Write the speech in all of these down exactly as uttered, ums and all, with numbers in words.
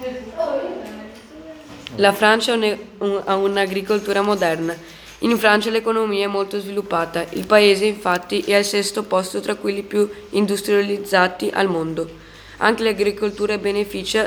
La Francia ha un- un- ha un'agricoltura moderna. In Francia l'economia è molto sviluppata. Il paese, infatti, è al sesto posto tra quelli più industrializzati al mondo. Anche l'agricoltura beneficia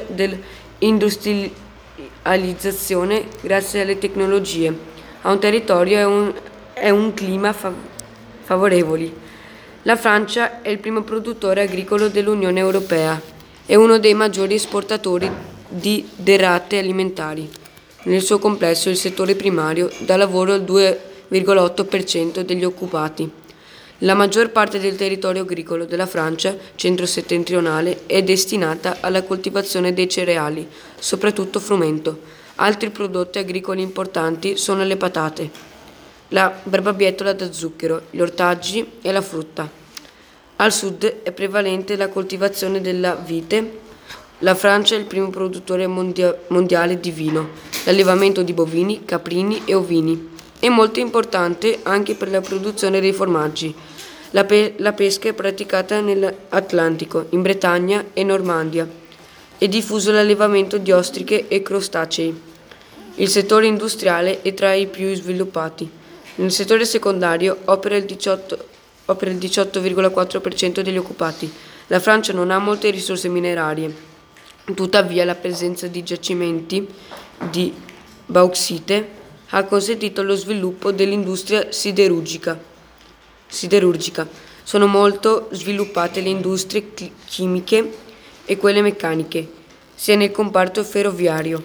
dell'industrializzazione grazie alle tecnologie. Ha un territorio e un, e un clima fav- favorevoli. La Francia è il primo produttore agricolo dell'Unione Europea e uno dei maggiori esportatori di derrate alimentari. Nel suo complesso il settore primario dà lavoro al due virgola otto per cento degli occupati. La maggior parte del territorio agricolo della Francia centro-settentrionale è destinata alla coltivazione dei cereali, soprattutto frumento. Altri prodotti agricoli importanti sono le patate, la barbabietola da zucchero, gli ortaggi e la frutta. Al sud è prevalente la coltivazione della vite. La Francia è il primo produttore mondia- mondiale di vino, l'allevamento di bovini, caprini e ovini. È molto importante anche per la produzione dei formaggi. La, pe- la pesca è praticata nell'Atlantico, in Bretagna e Normandia. È diffuso l'allevamento di ostriche e crostacei. Il settore industriale è tra i più sviluppati. Nel settore secondario opera il diciotto opera il diciotto virgola quattro per cento degli occupati. La Francia non ha molte risorse minerarie. Tuttavia la presenza di giacimenti di bauxite ha consentito lo sviluppo dell'industria siderurgica. siderurgica. Sono molto sviluppate le industrie chi- chimiche e quelle meccaniche, sia nel comparto ferroviario,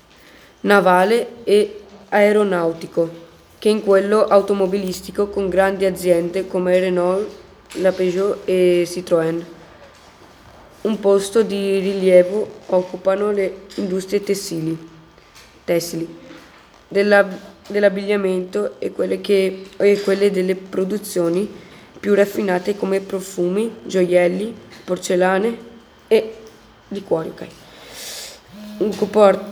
navale e aeronautico, che in quello automobilistico con grandi aziende come Renault, la Peugeot e Citroën. Un posto di rilievo occupano le industrie tessili, tessili della- dell'abbigliamento e quelle, che- e quelle delle produzioni più raffinate come profumi, gioielli, porcellane e liquori. Ok. Un, compor-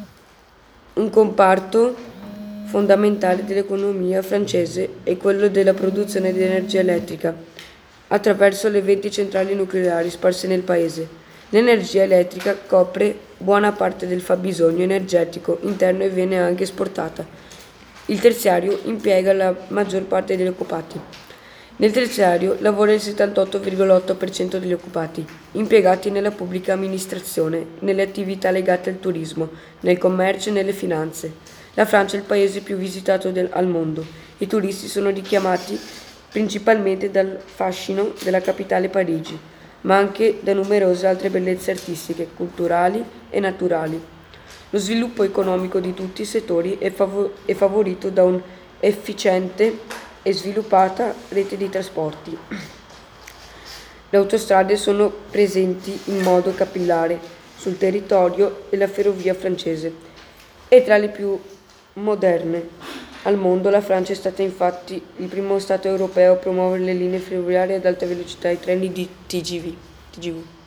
un comparto fondamentale dell'economia francese è quello della produzione di energia elettrica attraverso le venti centrali nucleari sparse nel paese. L'energia elettrica copre buona parte del fabbisogno energetico interno e viene anche esportata. Il terziario impiega la maggior parte degli occupati. Nel terziario lavora il settantotto virgola otto per cento degli occupati, impiegati nella pubblica amministrazione, nelle attività legate al turismo, nel commercio e nelle finanze. La Francia è il paese più visitato del- al mondo. I turisti sono richiamati principalmente dal fascino della capitale Parigi, ma anche da numerose altre bellezze artistiche, culturali e naturali. Lo sviluppo economico di tutti i settori è, favo- è favorito da un'efficiente e sviluppata rete di trasporti. Le autostrade sono presenti in modo capillare sul territorio e la ferrovia francese è tra le più moderne al mondo. La Francia è stata infatti il primo Stato europeo a promuovere le linee ferroviarie ad alta velocità, i treni di T G V. T G V.